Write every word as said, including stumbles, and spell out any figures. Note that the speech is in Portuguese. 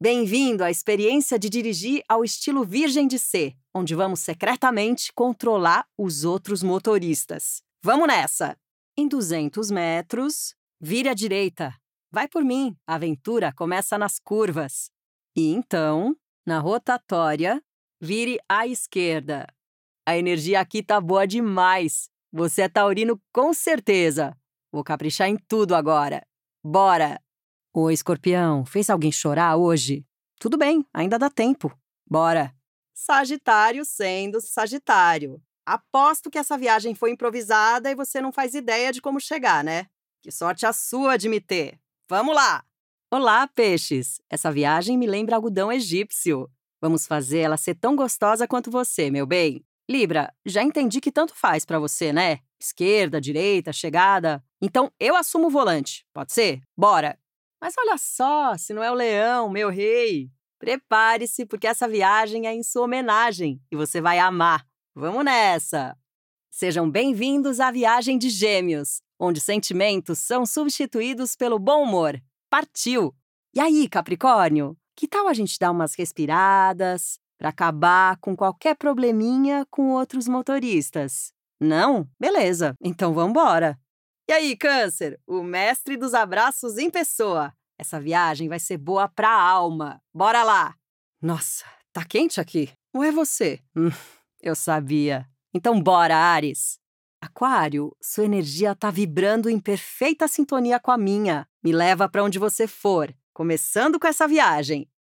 Bem-vindo à experiência de dirigir ao estilo Virgem de Ser, onde vamos secretamente controlar os outros motoristas. Vamos nessa! Em duzentos metros, vire à direita. Vai por mim, a aventura começa nas curvas. E então, na rotatória, vire à esquerda. A energia aqui tá boa demais. Você é taurino com certeza. Vou caprichar em tudo agora. Bora! Oi, escorpião, fez alguém chorar hoje? Tudo bem, ainda dá tempo. Bora! Sagitário sendo Sagitário. Aposto que essa viagem foi improvisada e você não faz ideia de como chegar, né? Que sorte a sua de me ter. Vamos lá! Olá, peixes! Essa viagem me lembra algodão egípcio. Vamos fazer ela ser tão gostosa quanto você, meu bem. Libra, já entendi que tanto faz pra você, né? Esquerda, direita, chegada. Então eu assumo o volante. Pode ser? Bora! Mas olha só, se não é o leão, meu rei. Prepare-se, porque essa viagem é em sua homenagem e você vai amar. Vamos nessa! Sejam bem-vindos à viagem de Gêmeos, onde sentimentos são substituídos pelo bom humor. Partiu! E aí, Capricórnio? Que tal a gente dar umas respiradas para acabar com qualquer probleminha com outros motoristas? Não? Beleza, então vambora! E aí, Câncer? O mestre dos abraços em pessoa. Essa viagem vai ser boa pra alma. Bora lá! Nossa, tá quente aqui. Ou é você? Hum, eu sabia. Então bora, Áries. Aquário, sua energia tá vibrando em perfeita sintonia com a minha. Me leva pra onde você for. Começando com essa viagem.